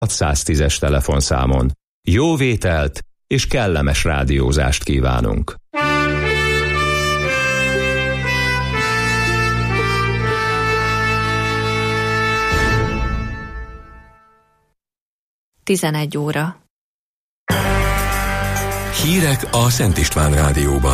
110-es telefonszámon. Jó vételt és kellemes rádiózást kívánunk! Tizenegy óra. Hírek a Szent István Rádióban.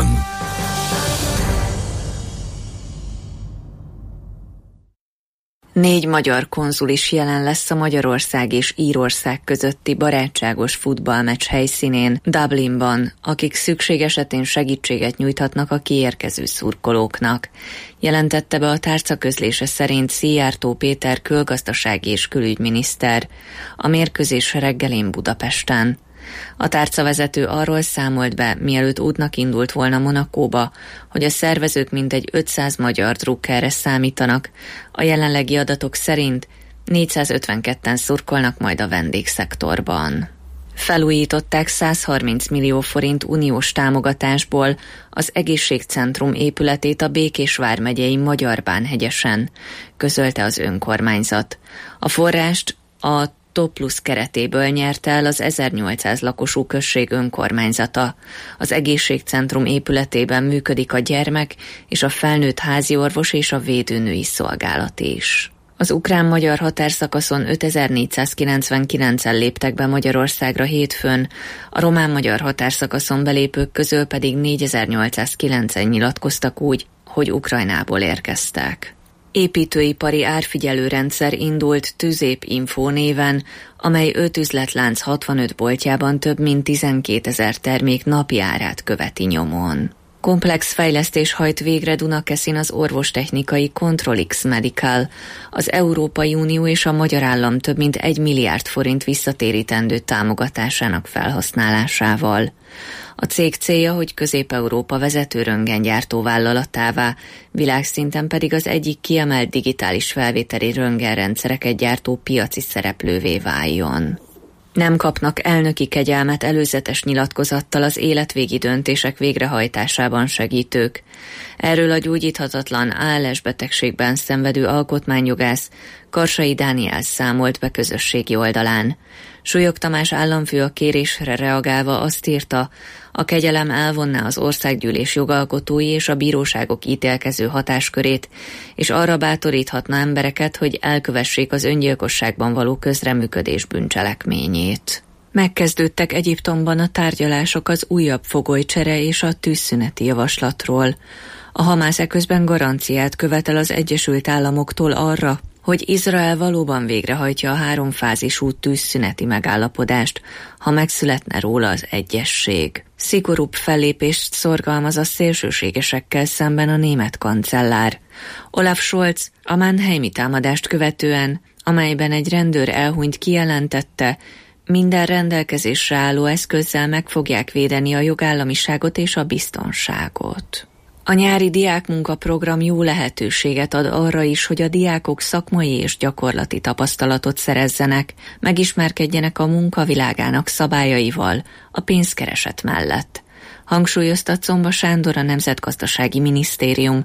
Négy magyar konzul is jelen lesz a Magyarország és Írország közötti barátságos futballmeccs helyszínén, Dublinban, akik szükség esetén segítséget nyújthatnak a kiérkező szurkolóknak. Jelentette be a tárca közlése szerint Szijjártó Péter külgazdasági és külügyminiszter a mérkőzés reggelén Budapesten. A tárcavezető arról számolt be, mielőtt útnak indult volna Monacóba, hogy a szervezők mintegy 500 magyar drukkerre számítanak. A jelenlegi adatok szerint 452-en szurkolnak majd a vendégszektorban. Felújították 130 millió forint uniós támogatásból az egészségcentrum épületét a Békés vármegyei Magyarbánhegyesen, közölte az önkormányzat. A forrást a Toplus keretéből nyerte el az 1800 lakosú község önkormányzata. Az egészségcentrum épületében működik a gyermek és a felnőtt háziorvos és a védőnői szolgálat is. Az ukrán-magyar határszakaszon 5499-en léptek be Magyarországra hétfőn, a román-magyar határszakaszon belépők közül pedig 4809-en nyilatkoztak úgy, hogy Ukrajnából érkeztek. Építőipari árfigyelőrendszer indult Tüzép-Info néven, amely 5 üzletlánc 65 boltjában több mint 12 000 termék napi árát követi nyomon. Komplex fejlesztés hajt végre Dunakeszin az orvostechnikai Controlix Medical, az Európai Unió és a magyar állam több mint 1 milliárd forint visszatérítendő támogatásának felhasználásával. A cég célja, hogy Közép-Európa vezető röntgengyártó vállalatává, világszinten pedig az egyik kiemelt digitális felvételi röntgenrendszereket gyártó piaci szereplővé váljon. Nem kapnak elnöki kegyelmet előzetes nyilatkozattal az életvégi döntések végrehajtásában segítők. Erről a gyógyíthatatlan ALS betegségben szenvedő alkotmányjogász Karsai Dániel számolt be közösségi oldalán. Súlyog Tamás államfő a kérésre reagálva azt írta, a kegyelem elvonná az országgyűlés jogalkotói és a bíróságok ítélkező hatáskörét, és arra bátoríthatna embereket, hogy elkövessék az öngyilkosságban való közreműködés bűncselekményét. Megkezdődtek Egyiptomban a tárgyalások az újabb fogolycsere és a tűzszüneti javaslatról. A Hamász eközben garanciát követel az Egyesült Államoktól arra, hogy Izrael valóban végrehajtja a 3 fázisú tűzszüneti megállapodást, ha megszületne róla az egyesség. Szigorúbb fellépést szorgalmaz a szélsőségesekkel szemben a német kancellár. Olaf Scholz a mannheimi támadást követően, amelyben egy rendőr elhunyt, kijelentette, minden rendelkezésre álló eszközzel meg fogják védeni a jogállamiságot és a biztonságot. A nyári diákmunkaprogram jó lehetőséget ad arra is, hogy a diákok szakmai és gyakorlati tapasztalatot szerezzenek, megismerkedjenek a munkavilágának szabályaival a pénzkereset mellett. Hangsúlyozta Czomba Sándor, a Nemzetgazdasági Minisztérium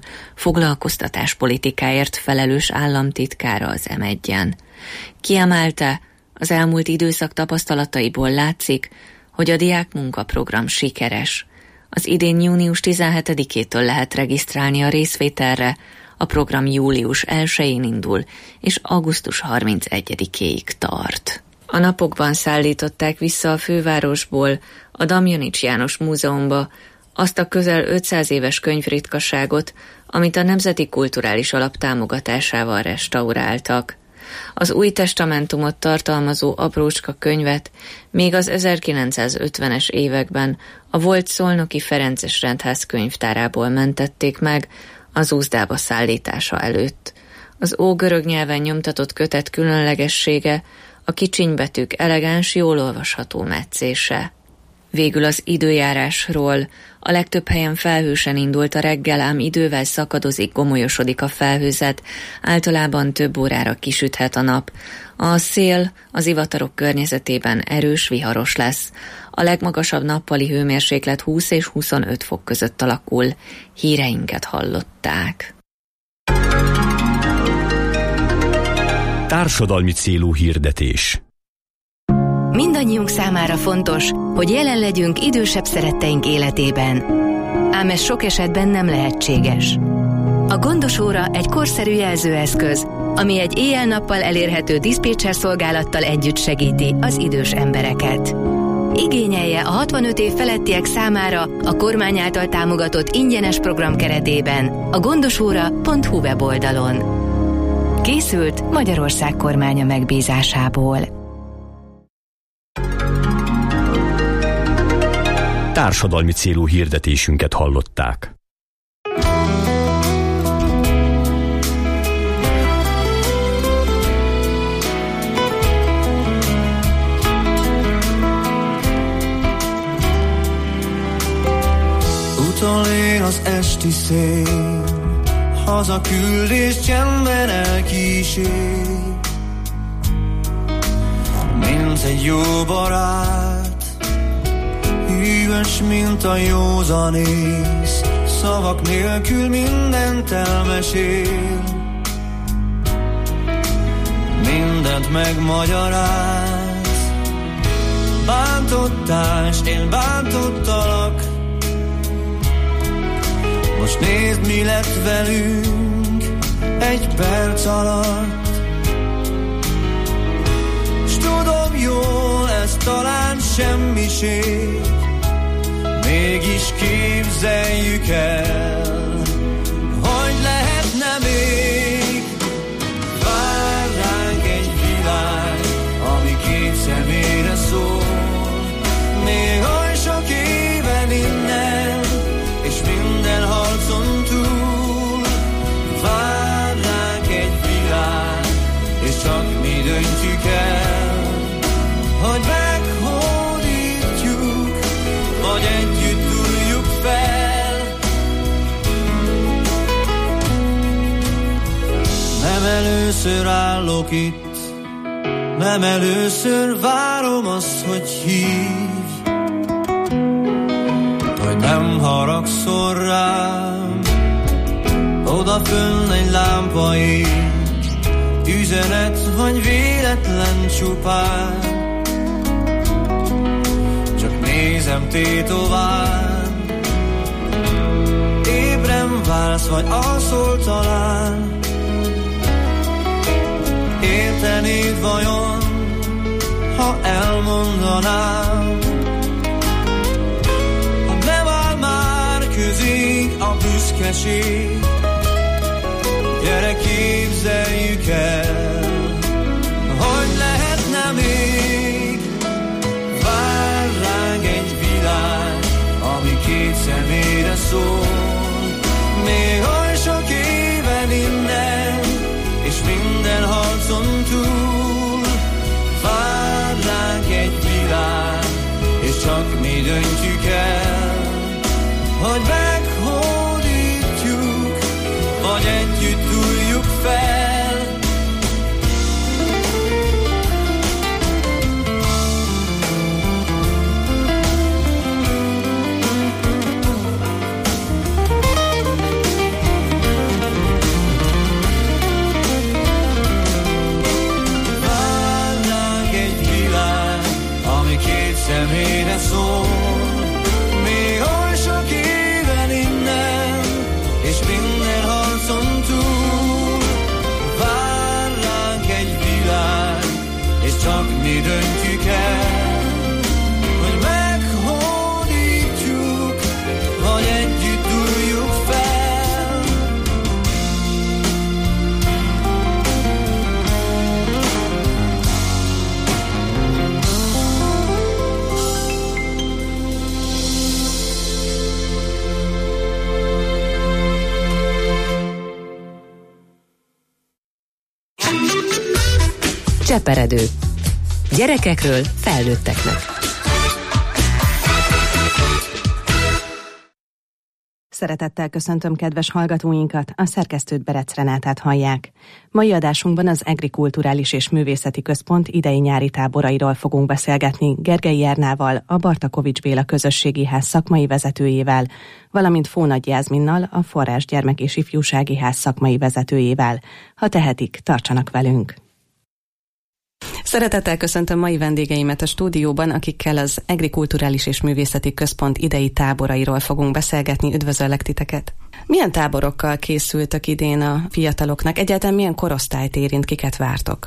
foglalkoztatáspolitikáért felelős államtitkára az M1-en. Kiemelte, az elmúlt időszak tapasztalataiból látszik, hogy a diákmunkaprogram sikeres. Az idén június 17-től lehet regisztrálni a részvételre, a program július 1-én indul, és augusztus 31-ig tart. A napokban szállították vissza a fővárosból, a Damjanics János Múzeumba azt a közel 500 éves könyvritkaságot, amit a Nemzeti Kulturális Alap támogatásával restauráltak. Az Új Testamentumot tartalmazó aprócska könyvet még az 1950-es években a volt szolnoki ferences rendház könyvtárából mentették meg az Uzsdába szállítása előtt. Az ógörög nyelven nyomtatott kötet különlegessége a kicsinybetűk elegáns, jól olvasható metszése. Végül az időjárásról. A legtöbb helyen felhősen indult a reggel, ám idővel szakadozik, gomolyosodik a felhőzet, általában több órára kisüthet a nap. A szél az ivatarok környezetében erős, viharos lesz. A legmagasabb nappali hőmérséklet 20 és 25 fok között alakul. Híreinket hallották. Társadalmi célú hirdetés. Mindannyiunk számára fontos, hogy jelen legyünk idősebb szeretteink életében. Ám ez sok esetben nem lehetséges. A Gondos óra egy korszerű jelzőeszköz, ami egy éjjel-nappal elérhető diszpécser szolgálattal együtt segíti az idős embereket. Igényelje a 65 év felettiek számára a kormány által támogatott ingyenes program keretében a gondosóra.hu weboldalon. Készült Magyarország kormánya megbízásából. Társadalmi célú hirdetésünket hallották. Utolé az esti szél, hazaküld és csendben elkísér. Mint egy jó barát, hűvös, mint a józanész, szavak nélkül mindent elmesél. Mindent megmagyaráz, bántottál, s én bántottalak. Most nézd, mi lett velünk egy perc alatt. S tudom jól, ez talán semmiség, mégis képzeljük el, hogy lehetne még. Vár ránk egy világ, ami két személyre szól, még oly sok éven innen, és minden harcon túl. Vár ránk egy világ, és csak mi döntjük el, hogy meghódítjuk, vagy együtt túljuk fel. Nem először állok itt, nem először várom azt, hogy hívj, hogy nem haragszol rám. Odafönn egy lámpa ég, üzenet vagy véletlen csupán. Csak nézem tétován, ébren válsz vagy alszol talán. Értenéd vajon, ha elmondanám, ha nem áll már közénk a büszkeség. Gyere, képzeljük el, hogy lehetne még. Vár ránk egy világ, ami két személyre szól, még oly sok éven innen, és minden harcon túl. Vár ránk egy világ, és csak mi döntjük el, hogy meghódítjuk, vagy együtt túljuk fel. Vár ránk egy világ, ami két személyre szól, még oly sok éven innen, és minden harcon túl. Vár ránk egy világ, és csak mi döntjük el, hogy meghódítjuk, vagy együtt túljuk fel. Cseperedő. Gyerekekről felnőtteknek. Szeretettel köszöntöm kedves hallgatóinkat, a szerkesztőt Berec Renátát hallják. Mai adásunkban az EGRI Kulturális és Művészeti Központ idei-nyári táborairól fogunk beszélgetni Gergely Ernával, a Bartakovics Béla Közösségi Ház szakmai vezetőjével, valamint Fónagy Jászminnal, a Forrás Gyermek és Ifjúsági Ház szakmai vezetőjével. Ha tehetik, tartsanak velünk! Szeretettel köszöntöm mai vendégeimet a stúdióban, akikkel az EGRI Kulturális és Művészeti Központ idei táborairól fogunk beszélgetni. Üdvözöllek titeket! Milyen táborokkal készültök idén a fiataloknak? Egyáltalán milyen korosztályt érint, kiket vártok?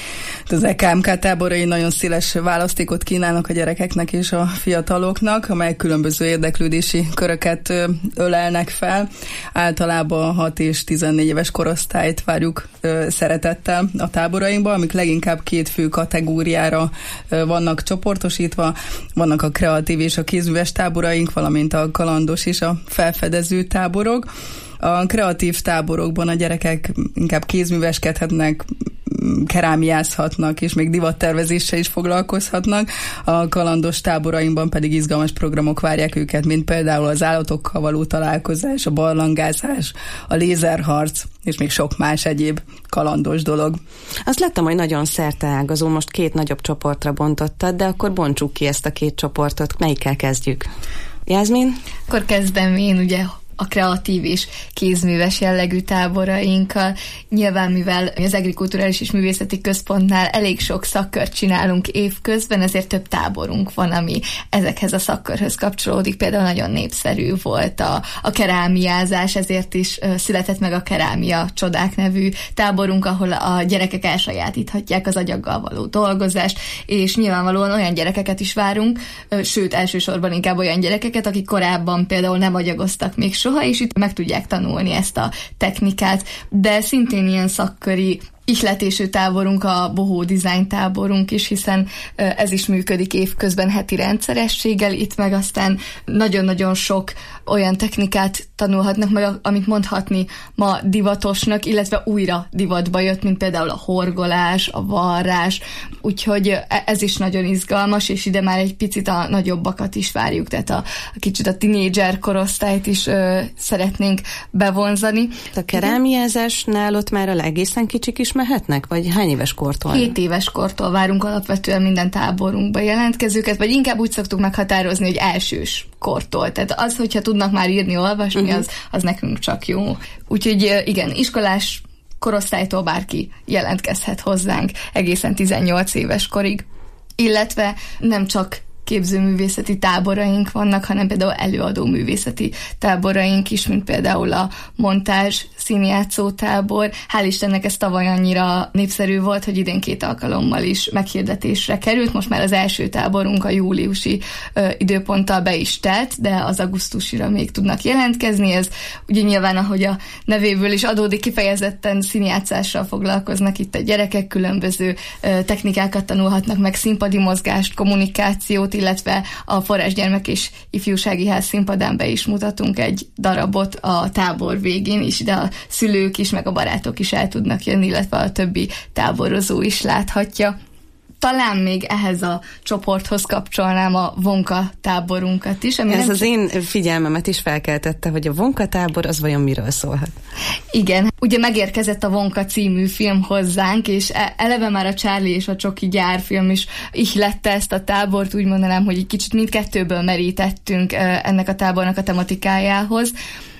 Az EKMK táborai nagyon széles választékot kínálnak a gyerekeknek és a fiataloknak, amelyek különböző érdeklődési köröket ölelnek fel. Általában 6 és 14 éves korosztályt várjuk szeretettel a táborainkba, amik leginkább 2 fő kategóriára vannak csoportosítva. Vannak a kreatív és a kézműves táboraink, valamint a kalandos és a felfedező táborok. A kreatív táborokban a gyerekek inkább kézműveskedhetnek, kerámiázhatnak, és még divattervezéssel is foglalkozhatnak. A kalandos táborainkban pedig izgalmas programok várják őket, mint például az állatokkal való találkozás, a barlangázás, a lézerharc, és még sok más egyéb kalandos dolog. Azt láttam, hogy nagyon szerteágazó, most 2 nagyobb csoportra bontottad, de akkor bontsuk ki ezt a 2 csoportot. Melyikkel kezdjük? Jászmin? Akkor kezdem én, ugye, a kreatív és kézműves jellegű táborainkkal. Nyilván, mivel az EGRI Kulturális és Művészeti Központnál elég sok szakkört csinálunk évközben, ezért több táborunk van, ami ezekhez a szakkörhöz kapcsolódik. Például nagyon népszerű volt a kerámiázás, ezért is született meg a Kerámia Csodák nevű táborunk, ahol a gyerekek elsajátíthatják az agyaggal való dolgozást, és nyilvánvalóan olyan gyerekeket is várunk, sőt, elsősorban inkább olyan gyerekeket, akik korábban például nem agyagoztak még soha, és itt meg tudják tanulni ezt a technikát. De szintén ilyen szakköri ihletésű táborunk a Boho Design táborunk is, hiszen ez is működik évközben heti rendszerességgel, itt meg aztán nagyon-nagyon sok olyan technikát tanulhatnak meg, amit mondhatni ma divatosnak, illetve újra divatba jött, mint például a horgolás, a varrás, úgyhogy ez is nagyon izgalmas, és ide már egy picit a nagyobbakat is várjuk, tehát a kicsit a tinédzser korosztályt is szeretnénk bevonzani. A kerámiázásnál ott már a egészen kicsik is mehetnek, vagy hány éves kortól? 7 éves kortól várunk alapvetően minden táborunkba jelentkezőket, vagy inkább úgy szoktuk meghatározni, hogy elsős kortól. Tehát az, hogyha tudnak már írni, olvasni, az nekünk csak jó. Úgyhogy igen, iskolás korosztálytól bárki jelentkezhet hozzánk egészen 18 éves korig. Illetve nem csak képzőművészeti táboraink vannak, hanem például előadó művészeti táboraink is, mint például a montázs színjátszó tábor. Hál' Istennek ez tavaly annyira népszerű volt, hogy idén 2 alkalommal is meghirdetésre került. Most már az első táborunk a júliusi időponttal be is telt, de az augusztusira még tudnak jelentkezni. Ez ugye nyilván, ahogy a nevéből is adódik, kifejezetten színjátszással foglalkoznak itt a gyerekek, különböző technikákat tanulhatnak meg, színpadi mozgást, kommunikációt, illetve a Forrás Gyermek és Ifjúsági Ház színpadán be is mutatunk egy darabot a tábor végén is, de a szülők is, meg a barátok is el tudnak jönni, illetve a többi táborozó is láthatja. Talán még ehhez a csoporthoz kapcsolnám a Vonka táborunkat is. Ez az én figyelmemet is felkeltette, hogy a Vonka tábor az vajon miről szólhat? Igen, ugye megérkezett a Vonka című film hozzánk, és eleve már a Charlie és a Csoki gyárfilm is ihlette ezt a tábort, úgy mondanám, hogy egy kicsit mindkettőből merítettünk ennek a tábornak a tematikájához.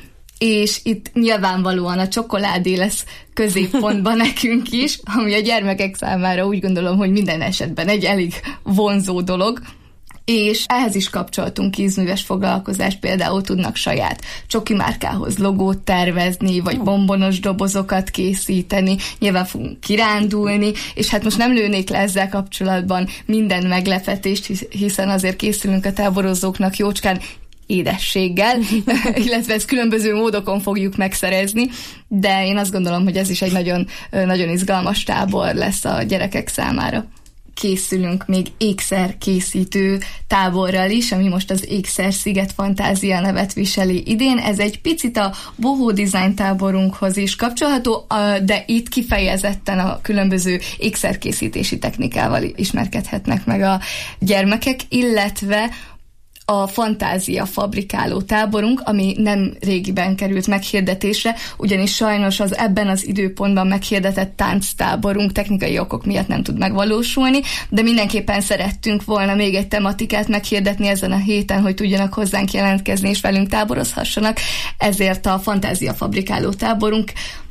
És itt nyilvánvalóan a csokoládé lesz középpontban nekünk is, ami a gyermekek számára úgy gondolom, hogy minden esetben egy elég vonzó dolog, és ehhez is kapcsoltunk kézműves foglalkozást, például tudnak saját csoki márkához logót tervezni, vagy bombonos dobozokat készíteni, nyilván fogunk kirándulni, és hát most nem lőnék le ezzel kapcsolatban minden meglepetést, hiszen azért készülünk a táborozóknak jócskán édességgel, illetve ezt különböző módokon fogjuk megszerezni, de én azt gondolom, hogy ez is egy nagyon, nagyon izgalmas tábor lesz a gyerekek számára. Készülünk még ékszerkészítő táborral is, ami most az Ékszer Sziget Fantázia nevet viseli idén. Ez egy picit a Boho Design táborunkhoz is kapcsolható, de itt kifejezetten a különböző ékszerkészítési technikával ismerkedhetnek meg a gyermekek, illetve a Fantázia fabrikáló táborunk, ami nem régiben került meghirdetésre, ugyanis sajnos az ebben az időpontban meghirdetett tánctáborunk technikai okok miatt nem tud megvalósulni, de mindenképpen szerettünk volna még egy tematikát meghirdetni ezen a héten, hogy tudjanak hozzánk jelentkezni és velünk táborozhassanak, ezért a Fantázia fabrikáló táborunk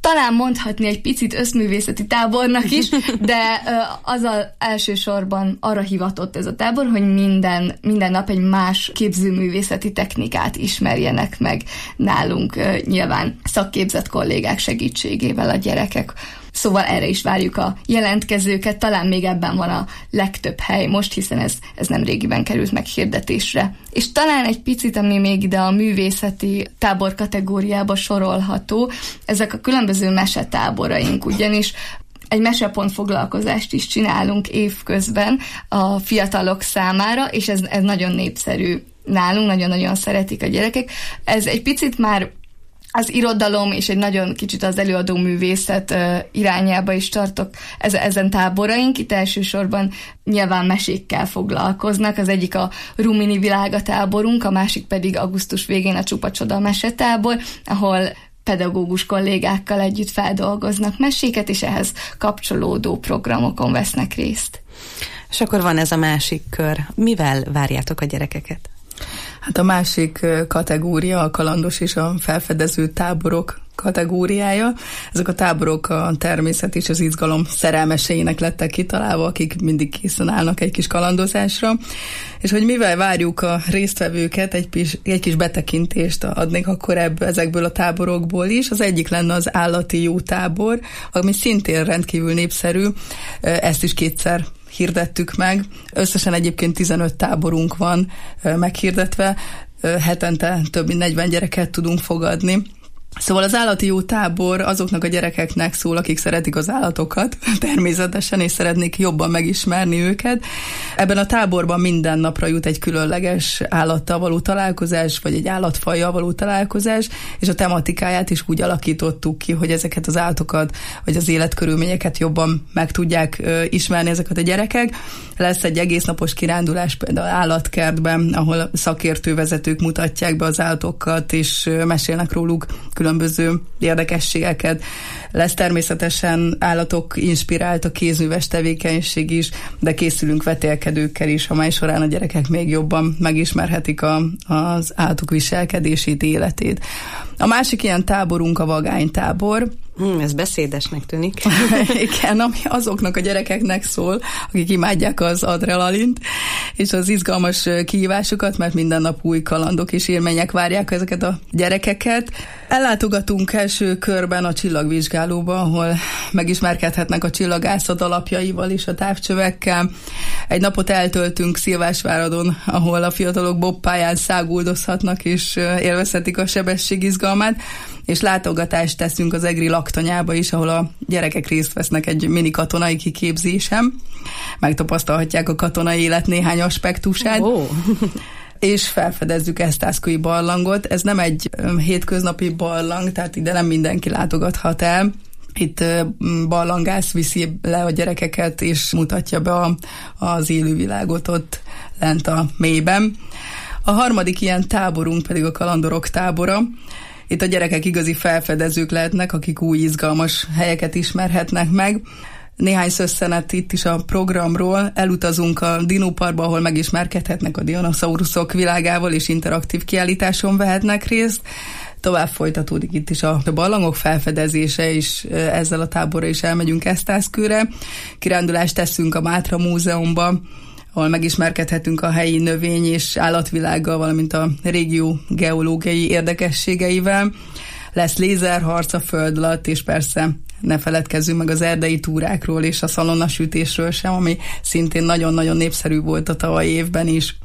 talán mondhatni egy picit összművészeti tábornak is, de az elsősorban arra hivatott ez a tábor, hogy minden nap egy más képzőművészeti technikát ismerjenek meg nálunk, nyilván szakképzett kollégák segítségével a gyerekek. Szóval erre is várjuk a jelentkezőket, talán még ebben van a legtöbb hely most, hiszen ez nem régiben került meg hirdetésre. És talán egy picit, ami még ide a művészeti tábor kategóriába sorolható, ezek a különböző mesetáboraink, ugyanis egy mesepont foglalkozást is csinálunk évközben a fiatalok számára, és ez nagyon népszerű nálunk, nagyon-nagyon szeretik a gyerekek. Ez egy picit már az irodalom és egy nagyon kicsit az előadó művészet irányába is tartok ezen táboraink. Itt elsősorban nyilván mesékkel foglalkoznak. Az egyik a Rumini Világa táborunk, a másik pedig augusztus végén a Csupa Csoda mesetábor, ahol pedagógus kollégákkal együtt feldolgoznak meséket, és ehhez kapcsolódó programokon vesznek részt. És akkor van ez a másik kör. Mivel várjátok a gyerekeket? Hát a másik kategória a kalandos és a felfedező táborok kategóriája. Ezek a táborok a természet és az izgalom szerelmeseinek lettek kitalálva, akik mindig készen állnak egy kis kalandozásra. És hogy mivel várjuk a résztvevőket, egy kis betekintést adnék akkor ezekből a táborokból is. Az egyik lenne az állati jó tábor, ami szintén rendkívül népszerű. Ezt is kétszer hirdettük meg. Összesen egyébként 15 táborunk van meghirdetve, hetente több mint 40 gyereket tudunk fogadni. Szóval az állati jó tábor azoknak a gyerekeknek szól, akik szeretik az állatokat természetesen, és szeretnék jobban megismerni őket. Ebben a táborban minden napra jut egy különleges állattal való találkozás, vagy egy állatfajjal való találkozás, és a tematikáját is úgy alakítottuk ki, hogy ezeket az állatokat, vagy az életkörülményeket jobban meg tudják ismerni ezeket a gyerekek. Lesz egy egésznapos kirándulás például állatkertben, ahol szakértővezetők mutatják be az állatokat, és mesélnek róluk különböző érdekességeket. Lesz természetesen állatok inspirált a kézműves tevékenység is, de készülünk vetélkedőkkel is, amely során a gyerekek még jobban megismerhetik az állatok viselkedését, életét. A másik ilyen táborunk a vagánytábor. Ez beszédesnek tűnik. Igen, ami azoknak a gyerekeknek szól, akik imádják az adrenalint, és az izgalmas kihívásokat, mert minden nap új kalandok és élmények várják ezeket a gyerekeket. Ellátogatunk első körben a csillagvizsgálóba, ahol megismerkedhetnek a csillagászat alapjaival és a távcsövekkel. Egy napot eltöltünk Szilvásváradon, ahol a fiatalok bobpályán száguldozhatnak és élvezhetik a sebesség izgalmát, és látogatást teszünk az egri laktanyába is, ahol a gyerekek részt vesznek egy mini katonai kiképzésem. Megtapasztalhatják a katonai élet néhány aspektusát. Oh. És felfedezzük Esztászkói barlangot. Ez nem egy hétköznapi barlang, tehát ide nem mindenki látogathat el. Itt barlangász viszi le a gyerekeket, és mutatja be az élővilágot ott lent a mélyben. A harmadik ilyen táborunk pedig a kalandorok tábora. Itt a gyerekek igazi felfedezők lehetnek, akik új izgalmas helyeket ismerhetnek meg. Néhány szösszenet itt is a programról. Elutazunk a Dinóparkba, ahol megismerkedhetnek a dinoszauruszok világával, és interaktív kiállításon vehetnek részt. Tovább folytatódik itt is a barlangok felfedezése, és ezzel a táborra is elmegyünk Esztászkőre. Kirándulást teszünk a Mátra Múzeumba, ahol megismerkedhetünk a helyi növény- és állatvilággal, valamint a régió geológiai érdekességeivel. Lesz lézerharc a föld alatt, és persze ne feledkezzünk meg az erdei túrákról és a szalonnasütésről sem, ami szintén nagyon-nagyon népszerű volt a tavalyi évben is.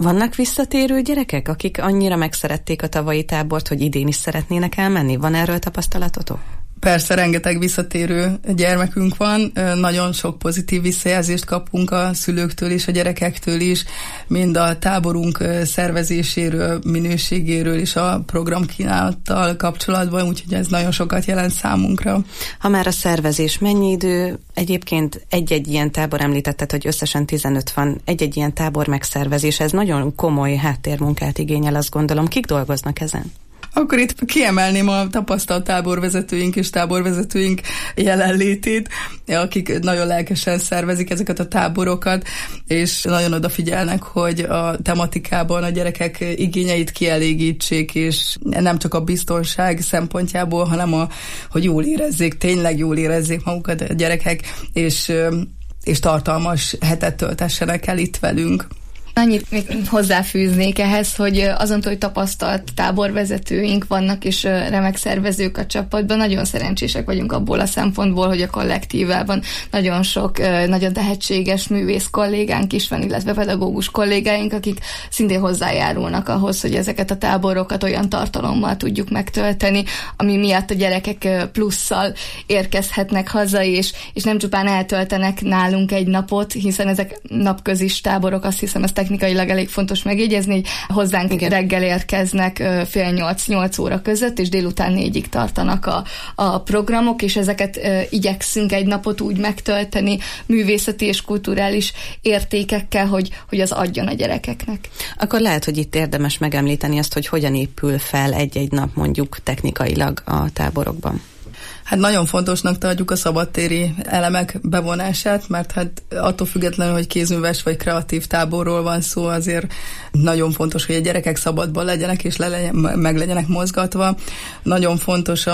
Vannak visszatérő gyerekek, akik annyira megszerették a tavalyi tábort, hogy idén is szeretnének elmenni? Van erről tapasztalatotok? Persze, rengeteg visszatérő gyermekünk van, nagyon sok pozitív visszajelzést kapunk a szülőktől és a gyerekektől is, mind a táborunk szervezéséről, minőségéről és a programkínálattal kapcsolatban, úgyhogy ez nagyon sokat jelent számunkra. Ha már a szervezés, mennyi idő? Egyébként egy-egy ilyen tábor, említetted, hogy összesen 15 van, egy-egy ilyen tábor megszervezés, ez nagyon komoly háttérmunkát igényel, azt gondolom. Kik dolgoznak ezen? Akkor itt kiemelném a tapasztalt táborvezetőink és táborvezetőink jelenlétét, akik nagyon lelkesen szervezik ezeket a táborokat, és nagyon odafigyelnek, hogy a tematikában a gyerekek igényeit kielégítsék, és nem csak a biztonság szempontjából, hanem hogy jól érezzék, tényleg jól érezzék magukat a gyerekek, és tartalmas hetet töltessenek el itt velünk. Annyit még hozzáfűznék ehhez, hogy azon, hogy tapasztalt táborvezetőink vannak, és remek szervezők a csapatban, nagyon szerencsések vagyunk abból a szempontból, hogy a kollektívában nagyon sok, nagyon tehetséges művész kollégánk is van, illetve pedagógus kollégáink, akik szintén hozzájárulnak ahhoz, hogy ezeket a táborokat olyan tartalommal tudjuk megtölteni, ami miatt a gyerekek plusszal érkezhetnek haza, és nem csupán eltöltenek nálunk egy napot, hiszen ezek napközis táborok, azt hiszem, ezt technikailag elég fontos megjegyezni, hogy hozzánk reggel érkeznek 7:30-8 óra között, és délután 4-ig tartanak a programok, és ezeket igyekszünk egy napot úgy megtölteni művészeti és kulturális értékekkel, hogy az adjon a gyerekeknek. Akkor lehet, hogy itt érdemes megemlíteni azt, hogy hogyan épül fel egy-egy nap mondjuk technikailag a táborokban. Hát nagyon fontosnak tartjuk a szabadtéri elemek bevonását, mert hát attól függetlenül, hogy kézműves vagy kreatív táborról van szó, azért nagyon fontos, hogy a gyerekek szabadban legyenek és meg legyenek mozgatva. Nagyon fontos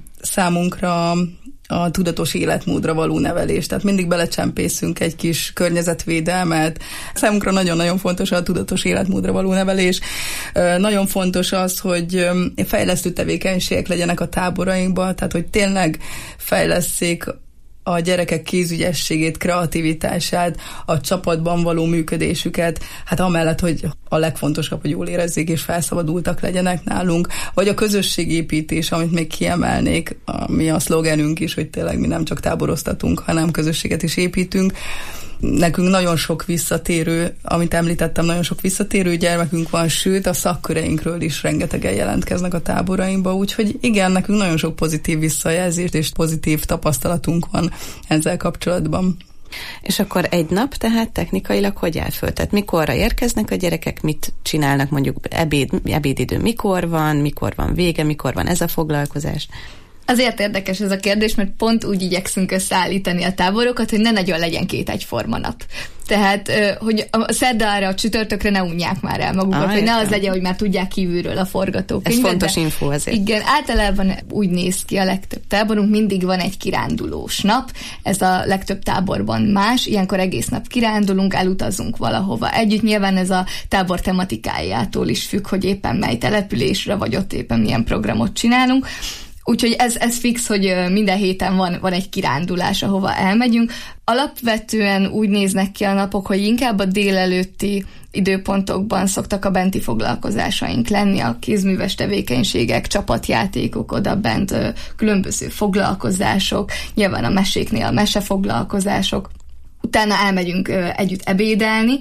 számunkra a tudatos életmódra való nevelés. Tehát mindig belecsempészünk egy kis környezetvédelmet. Számunkra nagyon-nagyon fontos a tudatos életmódra való nevelés. Nagyon fontos az, hogy fejlesztő tevékenységek legyenek a táborainkban, tehát hogy tényleg fejlesszék a gyerekek kézügyességét, kreativitását, a csapatban való működésüket, hát amellett, hogy a legfontosabb, hogy jól érezzék és felszabadultak legyenek nálunk, vagy a közösségépítés, amit még kiemelnék, ami a szlogenünk is, hogy tényleg mi nem csak táboroztatunk, hanem közösséget is építünk. Nekünk nagyon sok visszatérő, amit említettem, nagyon sok visszatérő gyermekünk van, sőt a szakköreinkről is rengetegen jelentkeznek a táborainkba, úgyhogy igen, nekünk nagyon sok pozitív visszajelzést és pozitív tapasztalatunk van ezzel kapcsolatban. És akkor egy nap tehát technikailag hogy áll föl? Tehát mikorra érkeznek a gyerekek, mit csinálnak, mondjuk ebédidő mikor van vége, mikor van ez a foglalkozás? Azért érdekes ez a kérdés, mert pont úgy igyekszünk összeállítani a táborokat, hogy ne nagyon legyen két egyforma nap. Tehát, hogy a szerdára, a csütörtökre ne unják már el magukat, hogy ne az legyen, hogy már tudják kívülről a forgatókönyvet. Ez fontos info azért. Igen, általában úgy néz ki a legtöbb táborunk, mindig van egy kirándulós nap, ez a legtöbb táborban más, ilyenkor egész nap kirándulunk, elutazunk valahova együtt, nyilván ez a tábor tematikájától is függ, hogy éppen mely településre, vagy ott éppen milyen programot csinálunk. Úgyhogy ez fix, hogy minden héten van egy kirándulás, ahova elmegyünk. Alapvetően úgy néznek ki a napok, hogy inkább a délelőtti időpontokban szoktak a benti foglalkozásaink lenni, a kézműves tevékenységek, csapatjátékok odabent, különböző foglalkozások, nyilván a meséknél a mesefoglalkozások. Utána elmegyünk együtt ebédelni,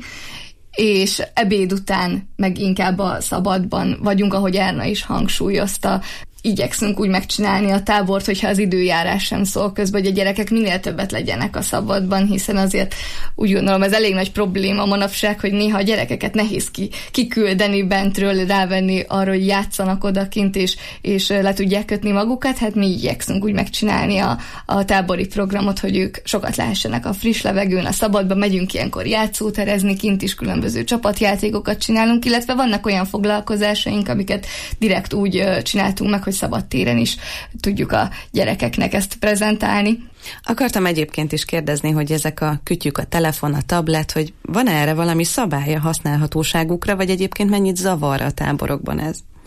és ebéd után meg inkább a szabadban vagyunk, ahogy Erna is hangsúlyozta. Igyekszünk úgy megcsinálni a tábort, hogyha az időjárás sem szól közben, hogy a gyerekek minél többet legyenek a szabadban, hiszen azért úgy gondolom, ez elég nagy probléma manapság, hogy néha a gyerekeket nehéz kiküldeni bentről, rávenni arra, hogy játszanak odakint, és le tudják kötni magukat. Hát mi igyekszünk úgy megcsinálni a tábori programot, hogy ők sokat lehessenek a friss levegőn, a szabadban, megyünk ilyenkor játszóterezni, kint is különböző csapatjátékokat csinálunk, illetve vannak olyan foglalkozásaink, amiket direkt úgy csináltunk meg, hogy szabad téren is tudjuk a gyerekeknek ezt prezentálni. Akartam egyébként is kérdezni, hogy ezek a kütyük, a telefon, a tablet, hogy van erre valami szabálya használhatóságukra, vagy egyébként mennyit zavar a táborokban ez?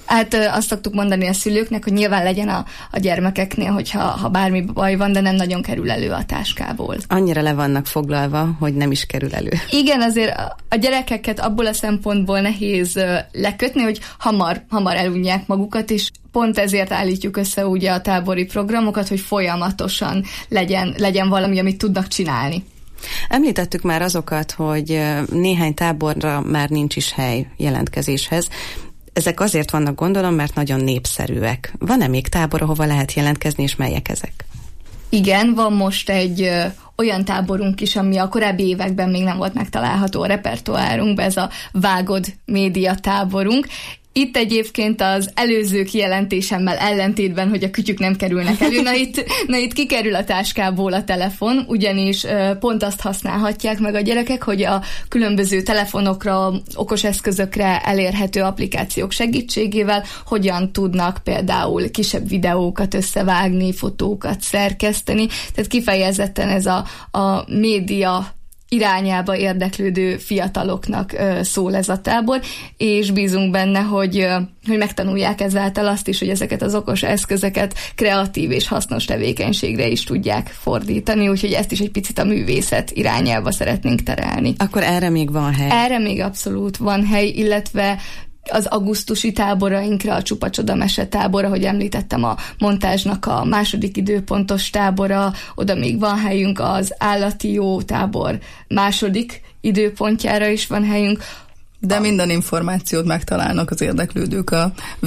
Hát azt szoktuk mondani a szülőknek, hogy nyilván legyen a gyermekeknél, hogyha bármi baj van, de nem nagyon kerül elő a táskából. Annyira le vannak foglalva, hogy nem is kerül elő. Igen, azért a gyerekeket abból a szempontból nehéz lekötni, hogy hamar elunják magukat, és pont ezért állítjuk össze ugye a tábori programokat, hogy folyamatosan legyen valami, amit tudnak csinálni. Említettük már azokat, hogy néhány táborra már nincs is hely jelentkezéshez. Ezek azért vannak, gondolom, mert nagyon népszerűek. Van-e még tábor, ahova lehet jelentkezni, és melyek ezek? Igen, van most egy olyan táborunk is, ami a korábbi években még nem volt megtalálható a repertoárunkban, ez a Vágod média táborunk. Itt egyébként az előző kijelentésemmel ellentétben, hogy a kütyük nem kerülnek elő, na itt kikerül a táskából a telefon, ugyanis pont azt használhatják meg a gyerekek, hogy a különböző telefonokra, okos eszközökre elérhető applikációk segítségével hogyan tudnak például kisebb videókat összevágni, fotókat szerkeszteni, tehát kifejezetten ez a média irányába érdeklődő fiataloknak szól ez a tábor, és bízunk benne, hogy megtanulják ezáltal azt is, hogy ezeket az okos eszközöket kreatív és hasznos tevékenységre is tudják fordítani, úgyhogy ezt is egy picit a művészet irányába szeretnénk terelni. Akkor erre még van hely? Erre még abszolút van hely, illetve az augusztusi táborainkra, a Csupa Csoda Mese tábora, ahogy említettem, a montázsnak a második időpontos tábora, oda még van helyünk, az állati jó tábor második időpontjára is van helyünk. De minden információt megtalálnak az érdeklődők a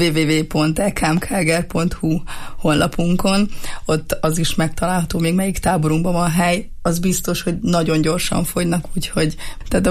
www.ekmkger.hu honlapunkon. Ott az is megtalálható, még melyik táborunkban van hely. Az biztos, hogy nagyon gyorsan fogynak, úgyhogy tehát a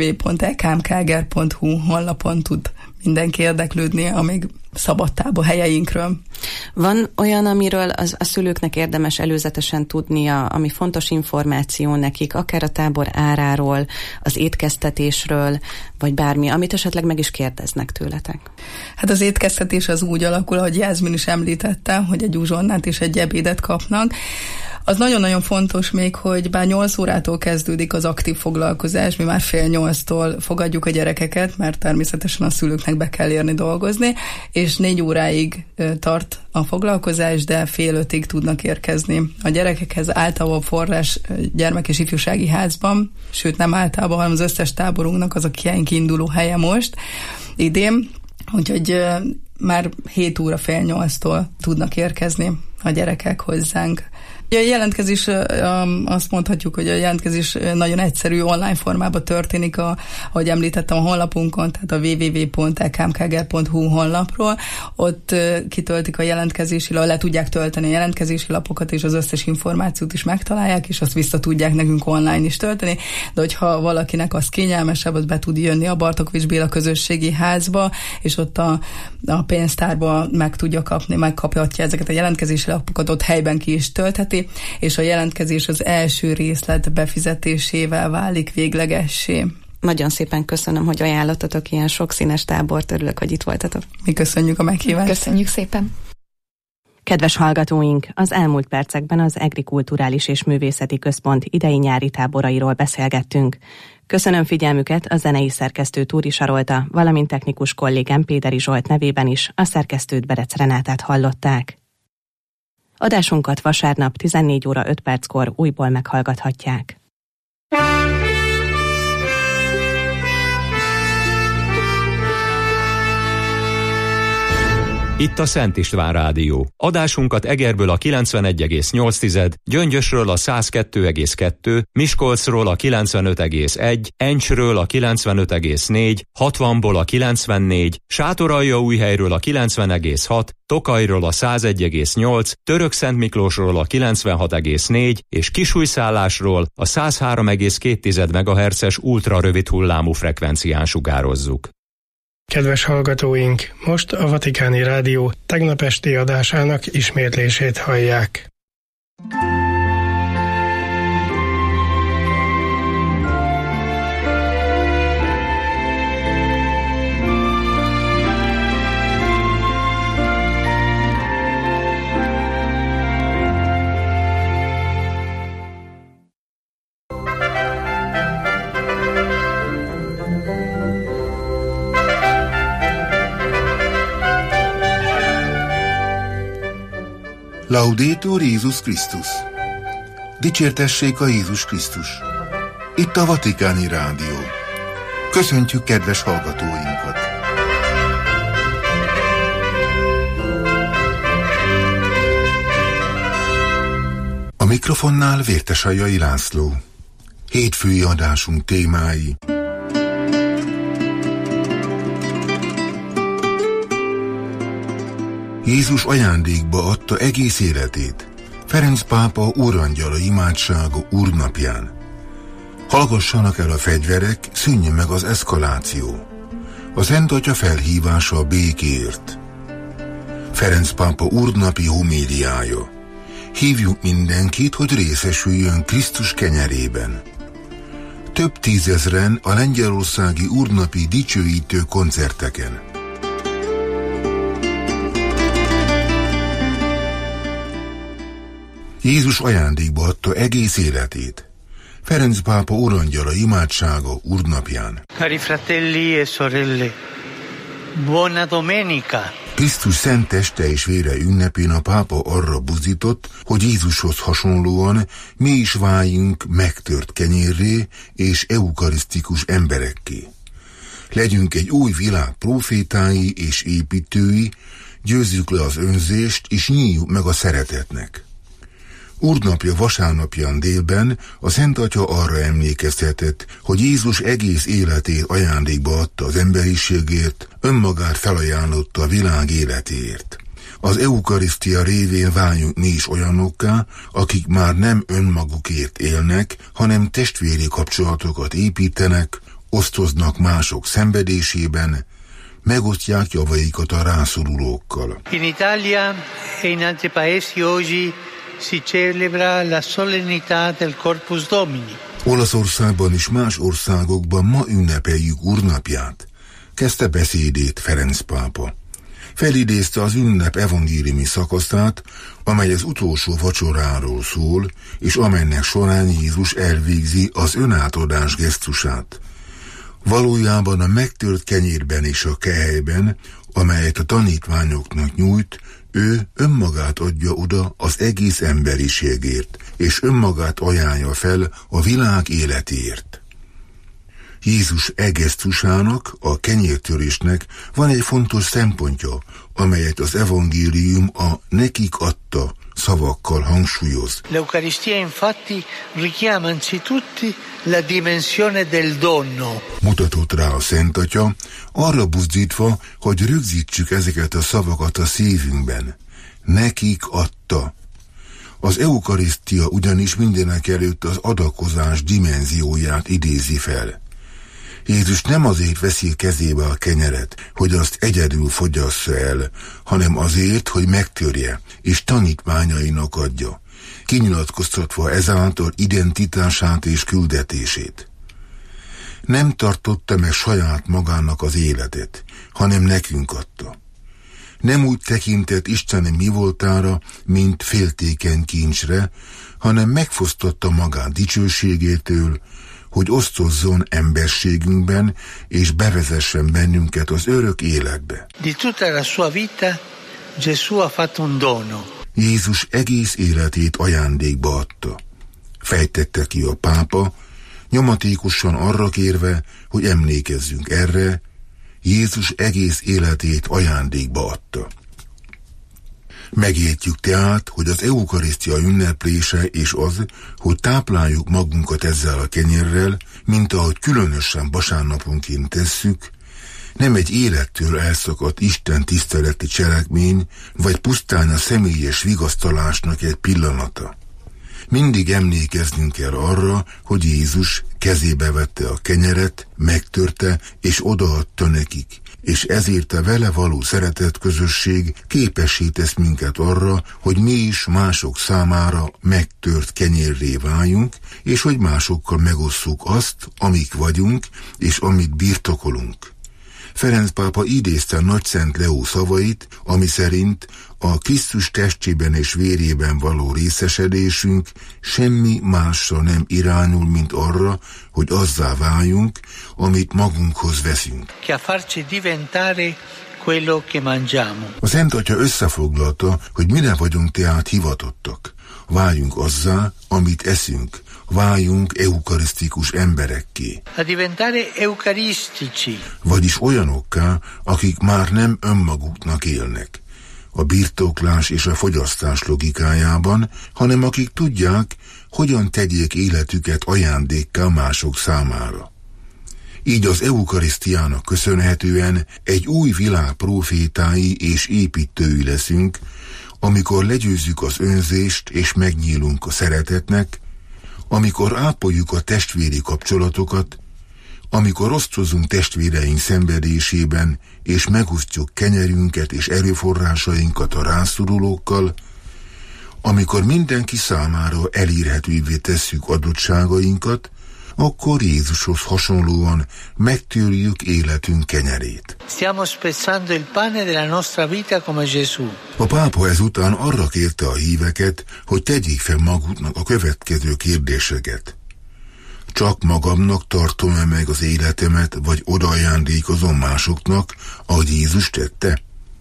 www.ekmkger.hu honlapon tud mindenki érdeklődni a még szabad tábor helyeinkről. Van olyan, amiről a szülőknek érdemes előzetesen tudnia, ami fontos információ nekik, akár a tábor áráról, az étkeztetésről, vagy bármi, amit esetleg meg is kérdeznek tőletek? Hát az étkeztetés az úgy alakul, ahogy Jászmin is említette, hogy egy uzsonnát és egy ebédet kapnak. Az nagyon-nagyon fontos még, hogy bár 8 órától kezdődik az aktív foglalkozás, mi már 7:30-tól fogadjuk a gyerekeket, mert természetesen a szülőknek be kell érni dolgozni, és 4 óráig tart a foglalkozás, de 4:30-ig tudnak érkezni a gyerekekhez általában Forrás gyermek- és ifjúsági házban, sőt nem általában, hanem az összes táborunknak az a kiinduló helye most idén, úgyhogy már 7 óra 7:30-tól tudnak érkezni a gyerekek hozzánk. A jelentkezés, azt mondhatjuk, hogy a jelentkezés nagyon egyszerű, online formában történik, ahogy említettem, a honlapunkon, tehát a www.ekmkger.hu honlapról. Ott kitöltik a jelentkezési, le tudják tölteni a jelentkezési lapokat, és az összes információt is megtalálják, és azt vissza tudják nekünk online is tölteni. De hogyha valakinek az kényelmesebb, az be tud jönni a Bartkovics Béla közösségi házba, és ott a pénztárba megkaphatja ezeket a jelentkezési lapokat, ott helyben ki is töltheti, és a jelentkezés az első részlet befizetésével válik véglegessé. Nagyon szépen köszönöm, hogy ajánlottatok ilyen sokszínes tábort, örülök, hogy itt voltatok. Mi köszönjük a meghívást. Köszönjük szépen. Kedves hallgatóink, az elmúlt percekben az EGRI Kulturális és Művészeti Központ idei-nyári táborairól beszélgettünk. Köszönöm figyelmüket, a zenei szerkesztő Túri Sarolta, valamint technikus kollégám Péderi Zsolt nevében is, a szerkesztőt Berec Renátát hallották. Adásunkat vasárnap 14 óra 5 perckor újból meghallgathatják. Itt a Szent István Rádió. Adásunkat Egerből a 91,8, Gyöngyösről a 102,2, Miskolcról a 95,1, Encsről a 95,4, 60-ból a 94, Sátoraljaújhelyről a 90,6, Tokajról a 101,8, Törökszentmiklósról a 96,4 és Kisújszállásról a 103,2 MHz-es ultrarövid hullámú frekvencián sugározzuk. Kedves hallgatóink, most a Vatikáni Rádió tegnap esti adásának ismétlését hallják. Laudetur Jézus Krisztus! Dicsértessék a Jézus Krisztus! Itt a Vatikáni Rádió. Köszöntjük kedves hallgatóinkat! A mikrofonnál Vértesajai László. Hétfői adásunk témái: Jézus ajándékba adta egész életét. Ferenc pápa úrangyala imádsága úrnapján. Hallgassanak el a fegyverek, szűnjön meg az eszkaláció. A Szent Atya felhívása a békéért. Ferenc pápa úrnapi homéliája. Hívjuk mindenkit, hogy részesüljön Krisztus kenyerében. Több tízezren a lengyelországi úrnapi dicsőítő koncerteken. Jézus ajándékba adta egész életét. Ferenc pápa úrangyala imádsága úrnapján. Cari fratelli e sorelle, buona domenica! Krisztus szent teste és vére ünnepén a pápa arra buzdított, hogy Jézushoz hasonlóan mi is váljunk megtört kenyérré és eukarisztikus emberekké. Legyünk egy új világ prófétái és építői, győzzük le az önzést és nyíljuk meg a szeretetnek. Úrnapja vasárnapján délben a Szent Atya arra emlékeztetett, hogy Jézus egész életét ajándékba adta az emberiségért, önmagát felajánlotta a világ életéért. Az eukarisztia révén váljunk mi is olyanokká, akik már nem önmagukért élnek, hanem testvéri kapcsolatokat építenek, osztoznak mások szenvedésében, megosztják javaikat a rászorulókkal. In Italia e in altri paesi oggi si celebra la solennità del Corpus Domini. Olaszországban és más országokban ma ünnepeljük úrnapját, kezdte beszédét Ferenc pápa. Felidézte az ünnep evangéliumi szakaszát, amely az utolsó vacsoráról szól, és amelynek során Jézus elvégzi az önátadás gesztusát. Valójában a megtört kenyérben és a kehelyben, amelyet a tanítványoknak nyújt, ő önmagát adja oda az egész emberiségért, és önmagát ajánlja fel a világ életéért. Jézus egesztusának, a kenyértörésnek van egy fontos szempontja, amelyet az evangélium a nekik adta szavakkal hangsúlyoz. L'Eucaristia infatti richiama anzitutto la dimensione del dono. Mutatott rá a Szent Atya, arra buzdítva, hogy rögzítsük ezeket a szavakat a szívünkben. Nekik adta. Az eukarisztia ugyanis mindenek előtt az adakozás dimenzióját idézi fel. Jézus nem azért veszi kezébe a kenyeret, hogy azt egyedül fogyassza el, hanem azért, hogy megtörje, és tanítványainak adja, kinyilatkoztatva ezáltal identitását és küldetését. Nem tartotta meg saját magának az életet, hanem nekünk adta. Nem úgy tekintett Isteni mi voltára, mint féltékeny kincsre, hanem megfosztotta magát dicsőségétől, hogy osztozzon emberségünkben, és bevezessen bennünket az örök életbe. Di tutta la sua vita, Gesù ha fatto un dono. Jézus egész életét ajándékba adta. Fejtette ki a pápa, nyomatékosan arra kérve, hogy emlékezzünk erre, Jézus egész életét ajándékba adta. Megértjük tehát, hogy az eukarisztia ünneplése és az, hogy tápláljuk magunkat ezzel a kenyérrel, mint ahogy különösen vasárnaponként tesszük, nem egy élettől elszakadt Isten tiszteleti cselekmény, vagy pusztán a személyes vigasztalásnak egy pillanata. Mindig emlékeznünk kell arra, hogy Jézus kezébe vette a kenyeret, megtörte és odaadta nekik, és ezért a vele való szeretet közösség képessé tesz minket arra, hogy mi is mások számára megtört kenyérré váljunk, és hogy másokkal megosszuk azt, amik vagyunk, és amit birtokolunk. Ferenc pápa idézte Nagyszent Leó szavait, ami szerint a Krisztus testében és vérében való részesedésünk semmi másra nem irányul, mint arra, hogy azzá váljunk, amit magunkhoz veszünk. Che a farci diventare quello che mangiamo. A Szent Atya összefoglalta, hogy mire vagyunk tehát hivatottak. Váljunk azzá, amit eszünk, váljunk eukarisztikus emberekké. A diventare eucaristici. Vagyis olyanokká, akik már nem önmaguknak élnek, a birtoklás és a fogyasztás logikájában, hanem akik tudják, hogyan tegyék életüket ajándékká mások számára. Így az eukarisztiának köszönhetően egy új világ prófétái és építői leszünk, amikor legyőzzük az önzést és megnyílunk a szeretetnek, amikor ápoljuk a testvéri kapcsolatokat, amikor osztozunk testvéreink szenvedésében, és megosztjuk kenyerünket és erőforrásainkat a rászorulókkal, amikor mindenki számára elérhetővé tesszük adottságainkat, akkor Jézushoz hasonlóan megtörjük életünk kenyerét. Stiamo spezzando il pane della nostra vita come Gesù. A pápa ezután arra kérte a híveket, hogy tegyék fel maguknak a következő kérdéseket. Csak magamnak tartom-e meg az életemet, vagy odaajándékozom másoknak, ahogy Jézus tette?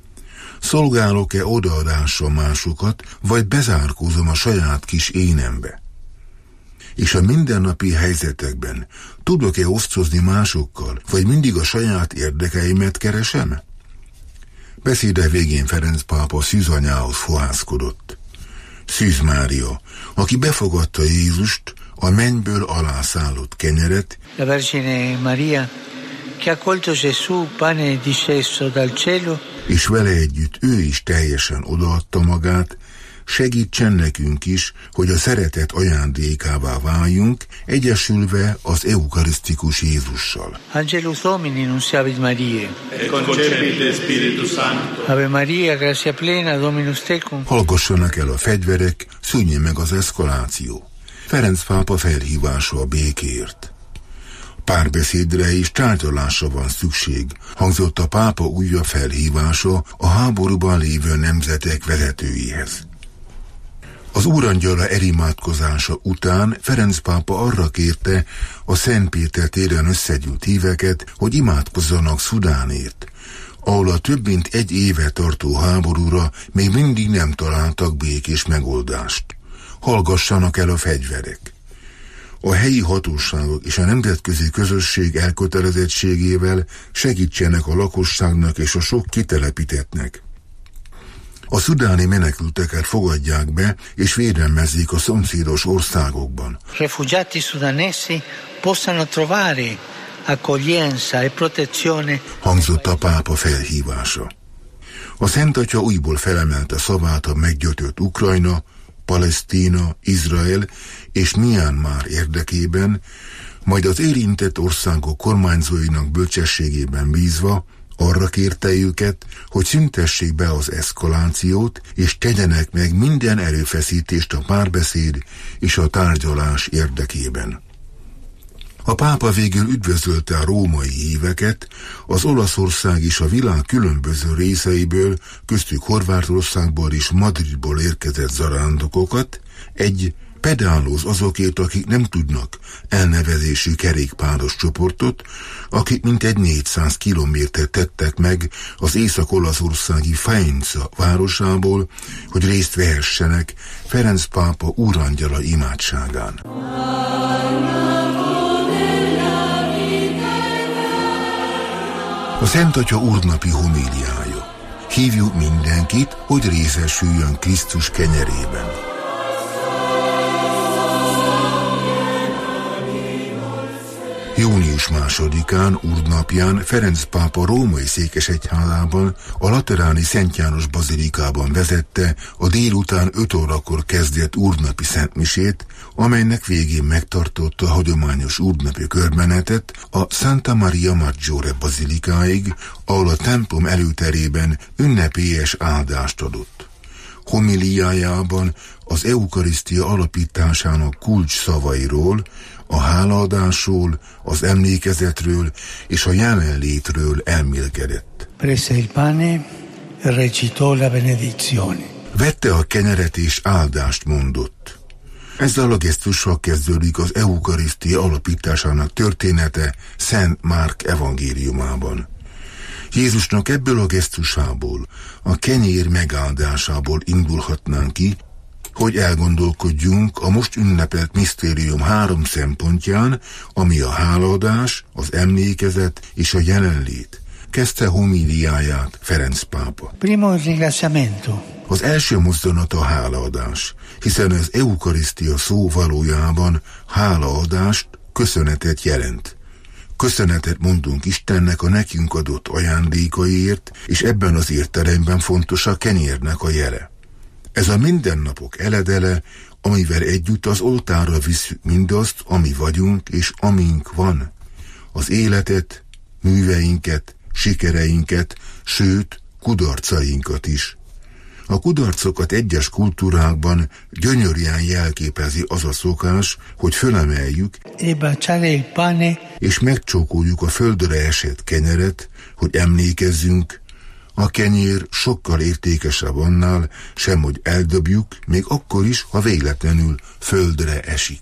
Szolgálok-e odaadással másokat, vagy bezárkózom a saját kis énembe? És a mindennapi helyzetekben tudok-e osztozni másokkal, vagy mindig a saját érdekeimet keresem? Beszéde végén Ferenc pápa szűzanyához fohászkodott. Szűz Mária, aki befogadta Jézust, a mennyből alászállott kenyeret, La Vergine Maria, che ha colto Gesù, pane disceso dal cielo, és vele együtt ő is teljesen odaadta magát, segítsen nekünk is, hogy a szeretet ajándékává váljunk, egyesülve az eukarisztikus Jézussal. Angelus Domini nunciavit Mariae. Et concepit Spiritus Sancto. Ave Maria, gratia plena, Dominus tecum. Hallgassanak el a fegyverek, szűnjön meg az eszkaláció. Ferenc pápa felhívása a békéért. Párbeszédre és tárgyalásra van szükség, hangzott a pápa újabb felhívása a háborúban lévő nemzetek vezetőihez. Az Úrangyala elimádkozása után Ferenc pápa arra kérte a Szent Péter téren összegyűlt híveket, hogy imádkozzanak Szudánért, ahol a több mint egy éve tartó háborúra még mindig nem találtak békés megoldást. Hallgassanak el a fegyverek. A helyi hatóságok és a nemzetközi közösség elkötelezettségével segítsenek a lakosságnak és a sok kitelepítettnek. A szudáni menekülteket fogadják be és védelmezzék a szomszédos országokban. Refugiati sudanesi possano trovare accoglienza e protezione. Hangzott a pápa felhívása. A Szent Atya újból felemelte szavát a meggyötört Ukrajna, Palesztina, Izrael és Myanmar érdekében, majd az érintett országok kormányzóinak bölcsességében bízva arra kérte őket, hogy szüntessék be az eszkalációt, és tegyenek meg minden erőfeszítést a párbeszéd és a tárgyalás érdekében. A pápa végül üdvözölte a római híveket, az Olaszország és a világ különböző részeiből, köztük Horvátországból és Madridból érkezett zarándokokat, egy pedálóz azokért, akik nem tudnak elnevezésű kerékpáros csoportot, akik mintegy 400 kilométert tettek meg az észak-olaszországi Faenza városából, hogy részt vehessenek Ferenc pápa úrangyala imádságán. A Szent Atya úrnapi homíliája. Hívjuk mindenkit, hogy részesüljön Krisztus kenyerében. Június 2-án, úrnapján Ferenc pápa római székesegyházában, a lateráni Szent János bazilikában vezette a délután 5 órakor kezdett úrnapi szentmisét, amelynek végén megtartotta a hagyományos úrnapi körmenetet a Santa Maria Maggiore bazilikáig, ahol a templom előterében ünnepélyes áldást adott. Homiliájában az eukarisztia alapításának kulcs szavairól, a hálaadásról, az emlékezetről és a jelenlétről elmélkedett. Prese il pane e recitò la benedizione. Vette a kenyeret és áldást mondott. Ezzel a gesztussal kezdődik az eukarisztia alapításának története Szent Márk evangéliumában. Jézusnak ebből a gesztusából, a kenyér megáldásából indulhatnánk ki, hogy elgondolkodjunk a most ünnepelt misztérium 3 szempontján, ami a hálaadás, az emlékezet és a jelenlét. Kezdte homíliáját Ferenc pápa. Az első mozzanat a hálaadás, hiszen az eukarisztia szó valójában hálaadást, köszönetet jelent. Köszönetet mondunk Istennek a nekünk adott ajándékaiért, és ebben az értelemben fontos a kenyérnek a jele. Ez a mindennapok eledele, amivel együtt az oltárra visszük mindazt, ami vagyunk és amink van. Az életet, műveinket, sikereinket, sőt, kudarcainkat is. A kudarcokat egyes kultúrákban gyönyörűen jelképezi az a szokás, hogy fölemeljük, és megcsókoljuk a földre esett kenyeret, hogy emlékezzünk, a kenyér sokkal értékesebb annál, sem hogy eldobjuk, még akkor is, ha véletlenül földre esik.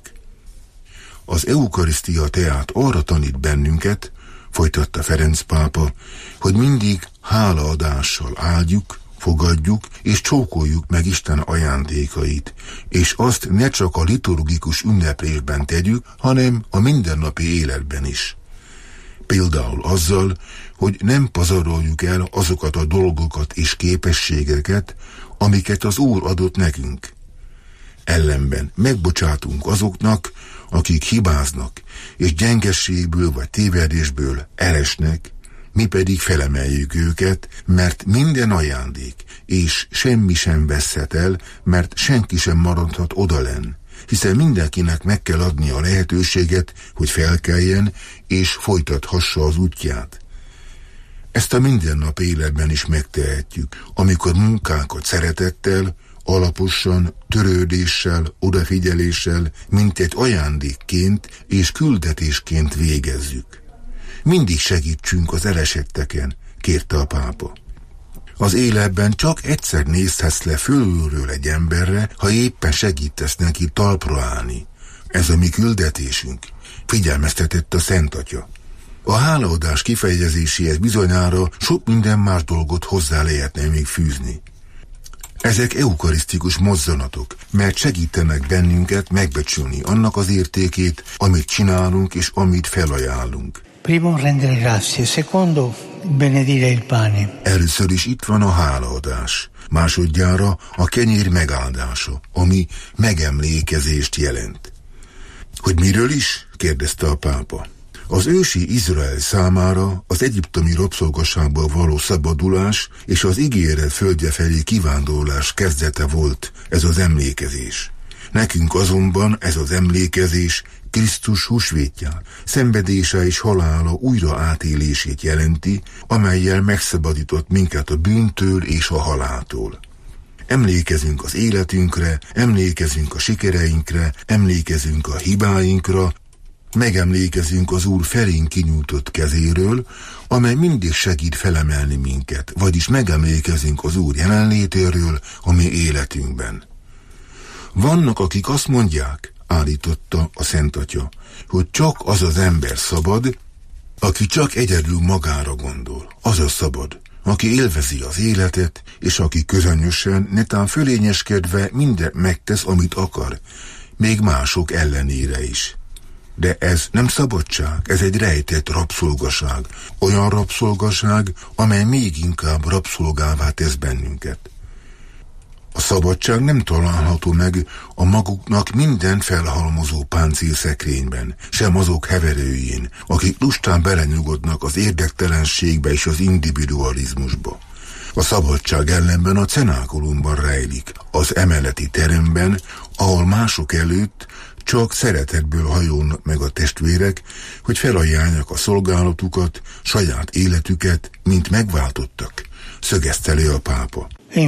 Az eukarisztia tehát arra tanít bennünket, folytatta Ferenc pápa, hogy mindig hálaadással áldjuk, fogadjuk és csókoljuk meg Isten ajándékait, és azt ne csak a liturgikus ünneplésben tegyük, hanem a mindennapi életben is. Például azzal, hogy nem pazaroljuk el azokat a dolgokat és képességeket, amiket az Úr adott nekünk. Ellenben megbocsátunk azoknak, akik hibáznak, és gyengességből vagy tévedésből elesnek, mi pedig felemeljük őket, mert minden ajándék, és semmi sem veszhet el, mert senki sem maradhat odalenn, hiszen mindenkinek meg kell adni a lehetőséget, hogy felkeljen, és folytathassa az útját. Ezt a mindennap életben is megtehetjük, amikor munkánkat szeretettel, alaposan, törődéssel, odafigyeléssel, mint egy ajándékként és küldetésként végezzük. Mindig segítsünk az elesetteken, kérte a pápa. Az életben csak egyszer nézhetsz le fölülről egy emberre, ha éppen segítesz neki talpra állni. Ez a mi küldetésünk, figyelmeztetett a Szent Atya. A hálaadás kifejezéséhez bizonyára sok minden más dolgot hozzá lehetne még fűzni. Ezek eukarisztikus mozzanatok, mert segítenek bennünket megbecsülni annak az értékét, amit csinálunk és amit felajánlunk. Primo rendere grazie, secondo benedire il pane. Először is itt van a hálaadás, másodjára a kenyér megáldása, ami megemlékezést jelent. Hogy miről is? Kérdezte a pápa. Az ősi Izrael számára az egyiptomi rabszolgaságból való szabadulás és az ígéret földje felé kivándorlás kezdete volt ez az emlékezés. Nekünk azonban ez az emlékezés Krisztus húsvétját, szenvedése és halála újra átélését jelenti, amellyel megszabadított minket a bűntől és a haláltól. Emlékezünk az életünkre, emlékezünk a sikereinkre, emlékezünk a hibáinkra, megemlékezünk az Úr felénk kinyújtott kezéről, amely mindig segít felemelni minket, vagyis megemlékezünk az Úr jelenlétéről a mi életünkben. Vannak, akik azt mondják, állította a Szent Atya, hogy csak az az ember szabad, aki csak egyedül magára gondol. Az a szabad, aki élvezi az életet, és aki közönösen, netán fölényeskedve mindent megtesz, amit akar, még mások ellenére is. De ez nem szabadság, ez egy rejtett rabszolgaság, olyan rabszolgaság, amely még inkább rabszolgává tesz bennünket. A szabadság nem található meg a maguknak minden felhalmozó páncélszekrényben, sem azok heverőjén, akik lustán belenyugodnak az érdektelenségbe és az individualizmusba. A szabadság ellenben a cenákulumban rejlik, az emeleti teremben, ahol mások előtt csak szeretetből hajolnak meg a testvérek, hogy felajánlják a szolgálatukat, saját életüket, mint megváltottak, szögezte le a pápa.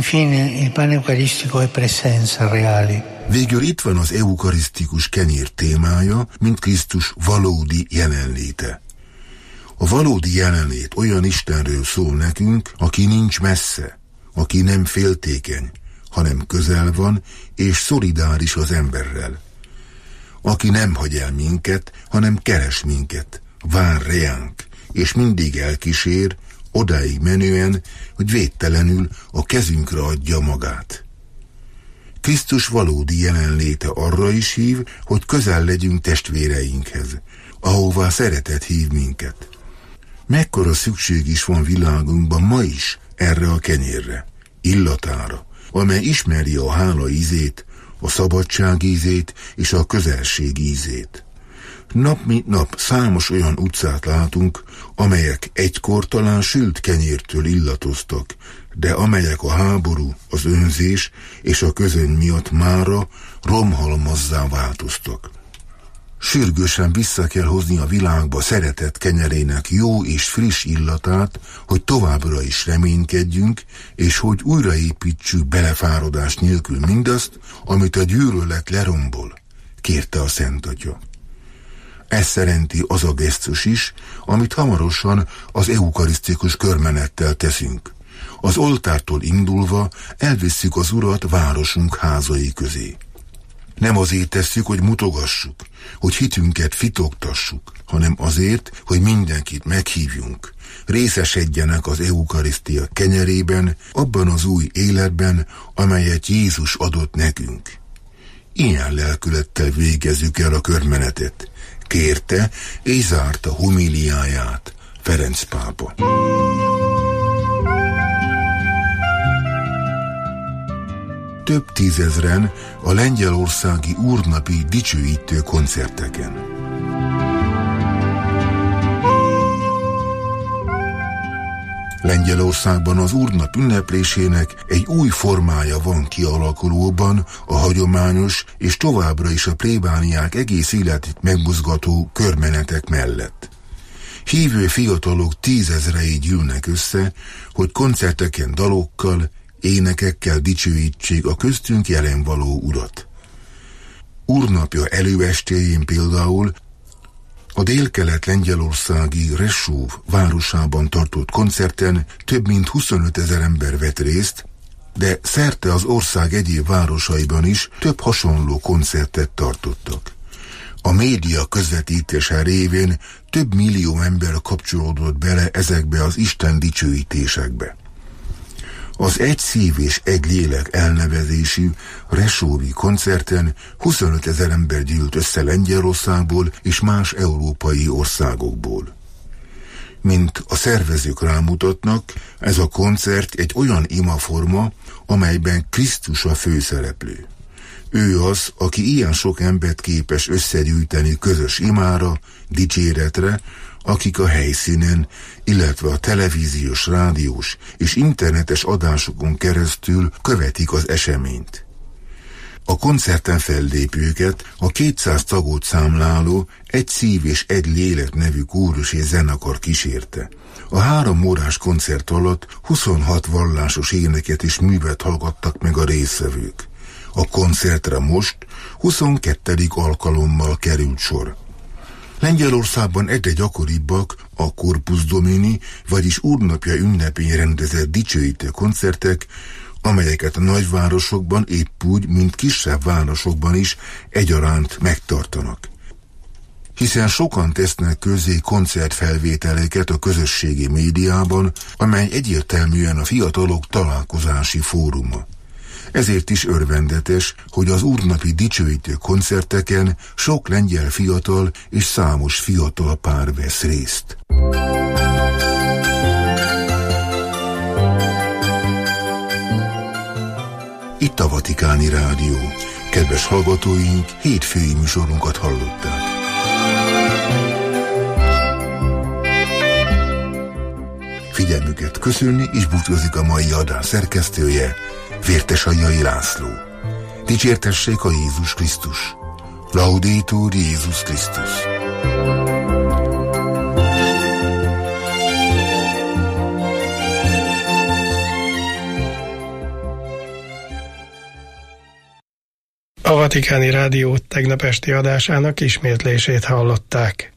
Végül itt van az eukarisztikus kenyér témája, mint Krisztus valódi jelenléte. A valódi jelenlét olyan Istenről szól nekünk, aki nincs messze, aki nem féltékeny, hanem közel van és szolidáris az emberrel. Aki nem hagy el minket, hanem keres minket, vár reánk, és mindig elkísér, odáig menően, hogy védtelenül a kezünkre adja magát. Krisztus valódi jelenléte arra is hív, hogy közel legyünk testvéreinkhez, ahová szeretet hív minket. Mekkora szükség is van világunkban ma is erre a kenyérre, illatára, amely ismeri a hála ízét, a szabadság ízét és a közelség ízét. Nap mint nap számos olyan utcát látunk, amelyek egykor talán sült kenyértől illatoztak, de amelyek a háború, az önzés és a közöny miatt mára romhalmazzá változtak. Sürgősen vissza kell hozni a világba szeretet kenyerének jó és friss illatát, hogy továbbra is reménykedjünk, és hogy újraépítsük belefáradás nélkül mindazt, amit a gyűlölet lerombol, kérte a Szent Atya. Ez jelenti az a gesztus is, amit hamarosan az eukarisztikus körmenettel teszünk. Az oltártól indulva elvisszük az Urat városunk házai közé. Nem azért tesszük, hogy mutogassuk, hogy hitünket fitoktassuk, hanem azért, hogy mindenkit meghívjunk. Részesedjenek az eukarisztia kenyerében, abban az új életben, amelyet Jézus adott nekünk. Ilyen lelkülettel végezzük el a körmenetet, kérte és zárta homiliáját Ferenc pápa. Több tízezren a lengyelországi úrnapi dicsőítő koncerteken. Lengyelországban az úrnap ünneplésének egy új formája van kialakulóban a hagyományos és továbbra is a plébániák egész életét megmozgató körmenetek mellett. Hívő fiatalok tízezrei gyűlnek össze, hogy koncerteken dalokkal, énekekkel dicsőítsék a köztünk jelen való Urat. Úrnapja előestéjén például a délkelet lengyelországi Rzeszów városában tartott koncerten több mint 25 000 ember vett részt, de szerte az ország egyéb városaiban is több hasonló koncertet tartottak. A média közvetítése révén több millió ember kapcsolódott bele ezekbe az Isten dicsőítésekbe. Az Egy szív és egy lélek elnevezésű rzeszowi koncerten 25 000 ember gyűlt össze Lengyelországból és más európai országokból. Mint a szervezők rámutatnak, ez a koncert egy olyan imaforma, amelyben Krisztus a főszereplő. Ő az, aki ilyen sok embert képes összegyűjteni közös imára, dicséretre, akik a helyszínen, illetve a televíziós, rádiós és internetes adásokon keresztül követik az eseményt. A koncerten fellépőket a 200 tagot számláló Egy szív és egy lélek nevű kórus és zenekar kísérte. A 3 órás koncert alatt 26 vallásos éneket és művet hallgattak meg a résztvevők. A koncertre most 22. alkalommal került sor. Lengyelországban egyre gyakoribbak a Corpus Domini, vagyis úrnapja ünnepén rendezett dicsőítő koncertek, amelyeket a nagyvárosokban épp úgy, mint kisebb városokban is egyaránt megtartanak. Hiszen sokan tesznek közzé koncertfelvételeket a közösségi médiában, amely egyértelműen a fiatalok találkozási fóruma. Ezért is örvendetes, hogy az úrnapi dicsőítő koncerteken sok lengyel fiatal és számos fiatal pár vesz részt. Itt a Vatikáni Rádió. Kedves hallgatóink, hétfői műsorunkat hallották. Figyelmüket köszönni és búcsúzik a mai adás szerkesztője, Vértesaljai László. Dicsértessék a Jézus Krisztus. Laudetur Jézus Krisztus. A Vatikáni Rádió tegnap esti adásának ismétlését hallották.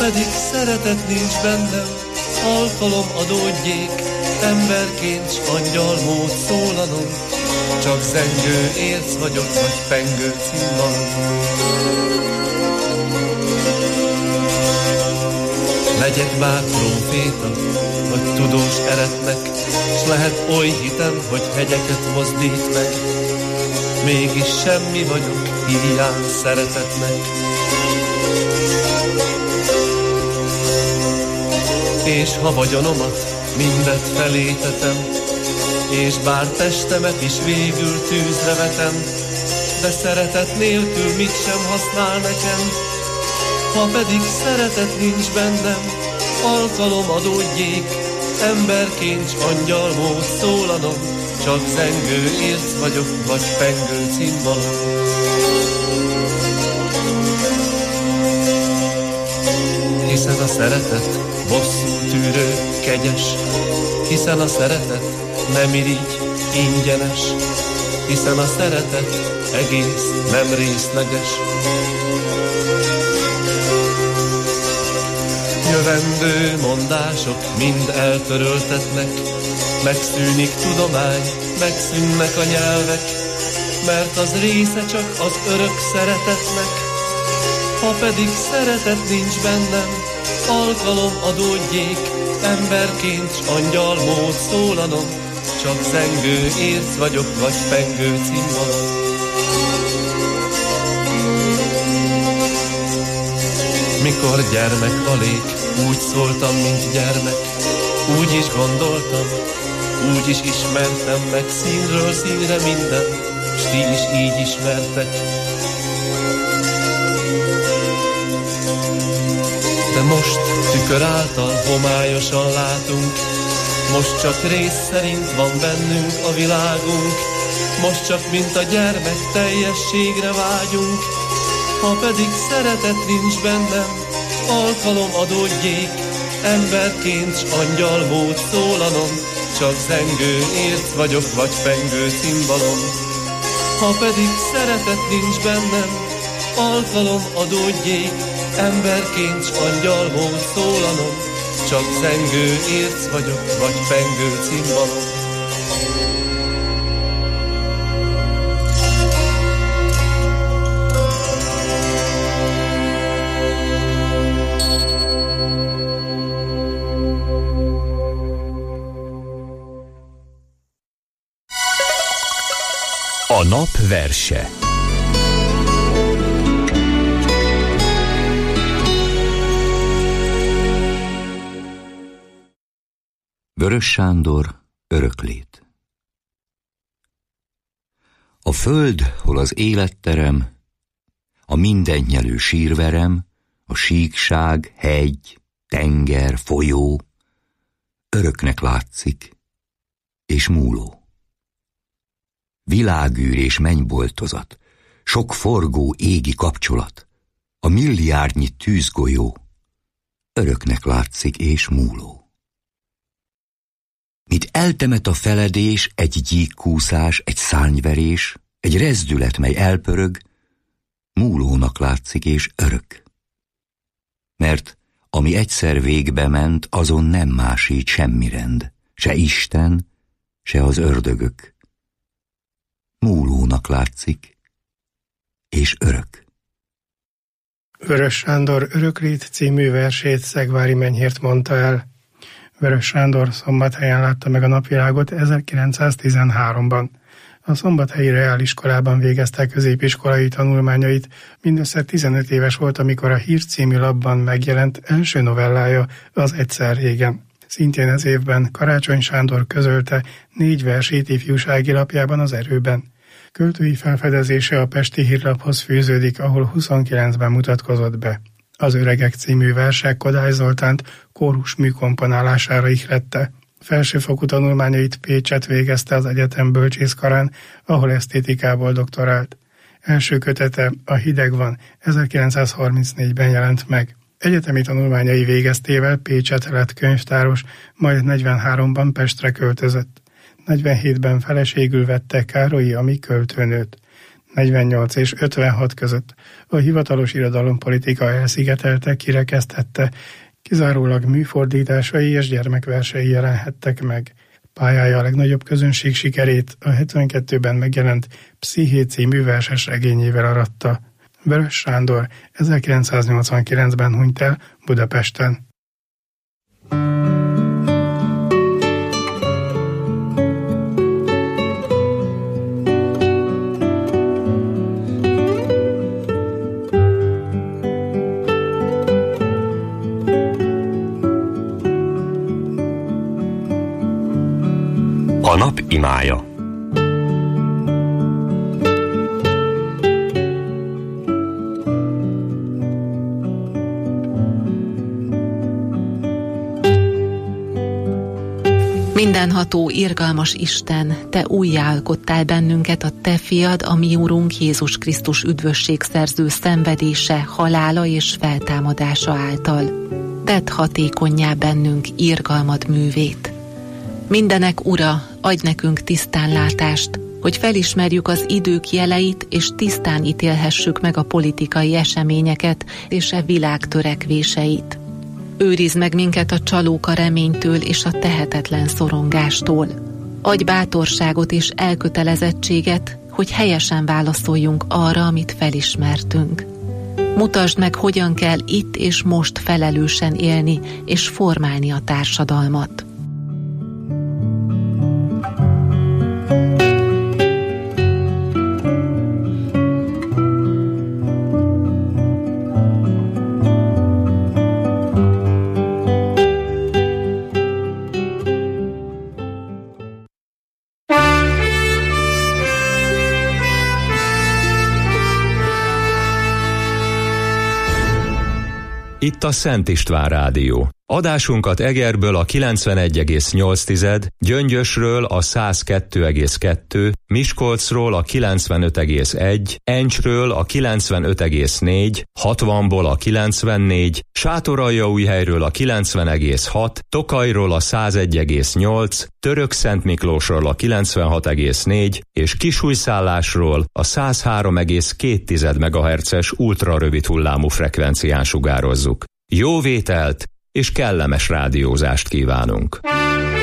pedig szeretet nincs bennem, alkalom adódjék, emberként s angyalmód szólanom, csak zengő érc vagyok, vagy pengő cimmal. Legyek már próféta, vagy tudós eretnek, s lehet oly hitem, hogy hegyeket mozdít meg. Mégis semmi vagyok, hiány szeretetnek. És ha vagyonomat mindet felétetem, és bár testemet is végül tűzre vetem, de szeretet nélkül mit sem használ nekem. Ha pedig szeretet nincs bennem, alkalom adódjék, emberként s angyalmód szólanom, csak zengő érc vagyok, vagy pengő cimbalom. Hiszen a szeretet bosszú tűrő, kegyes, hiszen a szeretet nem irigy, ingyenes, hiszen a szeretet egész, nem részleges. Jövendő mondások mind eltöröltetnek, megszűnik tudomány, megszűnnek a nyelvek, mert az része csak az örök szeretetnek. Ha pedig szeretet nincs bennem, alkalom adódjék, emberként s angyalmód szólanom, csak zengő érc vagyok, vagy pengő cimbalom. Mikor gyermek valék, úgy szóltam, mint gyermek, úgy is gondoltam, úgy is ismertem meg színről színre mindent, s ti is így ismertek. De most tükör által homályosan látunk, most csak rész szerint van bennünk a világunk, most csak mint a gyermek teljességre vágyunk. Ha pedig szeretet nincs bennem, alkalom adódjék, emberként s angyalmód szólanom, csak zengő érc vagyok, vagy pengő cimbalom. Ha pedig szeretet nincs bennem, alkalom adódjék, emberként s angyalmód szólanom, csak zengő érc vagyok, vagy pengő cimbalom. A nap verse. Vörös Sándor, Öröklét. A föld, hol az életterem, a mindentnyelő sírverem, a síkság, hegy, tenger, folyó, öröknek látszik, és múló. Világűr és mennyboltozat, sok forgó égi kapcsolat, a milliárdnyi tűzgolyó, öröknek látszik és múló. Mit eltemet a feledés, egy gyíkkúszás, egy szárnyverés, egy rezdület, mely elpörög, múlónak látszik és örök. Mert ami egyszer végbe ment, azon nem másít semmi rend, se Isten, se az ördögök. Múlónak látszik, és örök. Vörös Sándor Öröklét című versét Szegvári Menyhért mondta el. Vörös Sándor Szombathelyen látta meg a napvilágot 1913-ban. A szombathelyi reáliskolában végezte középiskolai tanulmányait, mindössze 15 éves volt, amikor a Hír című lapban megjelent első novellája, Az Egyszer régen. Szintén ez évben Karácsony Sándor közölte 4 versét ifjúsági lapjában, Az Erőben. Költői felfedezése a Pesti Hírlaphoz fűződik, ahol 29-ben mutatkozott be. Az Öregek című versek Kodály Zoltánt kórus műkomponálására ihlette. Felsőfokú tanulmányait Pécsett végezte az egyetem bölcsészkarán, ahol esztétikából doktorált. Első kötete, A hideg van, 1934-ben jelent meg. Egyetemi tanulmányai végeztével Pécsett lett könyvtáros, majd 43-ban Pestre költözött. 47-ben feleségül vette Károlyi Ami költőnőt. 48 és 56 között a hivatalos irodalompolitika elszigetelte, kirekesztette, kizárólag műfordításai és gyermekversei jelenhettek meg. Pályája a legnagyobb közönség sikerét a 72-ben megjelent Psziché című verses regényével aratta. Vörös Sándor 1989-ben hunyt el Budapesten. A nap imája. Mindenható, irgalmas Isten, Te újjáalkottál bennünket a Te fiad, a mi Urunk Jézus Krisztus üdvösségszerző szenvedése, halála és feltámadása által. Tedd hatékonnyá bennünk irgalmad művét. Mindenek Ura, adj nekünk tisztánlátást, hogy felismerjük az idők jeleit, és tisztán ítélhessük meg a politikai eseményeket és a világ törekvéseit. Őrizd meg minket a csalóka reménytől és a tehetetlen szorongástól. Adj bátorságot és elkötelezettséget, hogy helyesen válaszoljunk arra, amit felismertünk. Mutasd meg, hogyan kell itt és most felelősen élni és formálni a társadalmat. Itt a Szent István Rádió. Adásunkat Egerből a 91,8, Gyöngyösről a 102,2, Miskolcról a 95,1, Encsről a 95,4, 60-ból a 94, Sátoraljaújhelyről a 90,6, Tokajról a 101,8, Törökszentmiklósról a 96,4 és Kisújszállásról a 103,2 MHz-es ultrarövid hullámú frekvencián sugározzuk. Jó vételt és kellemes rádiózást kívánunk!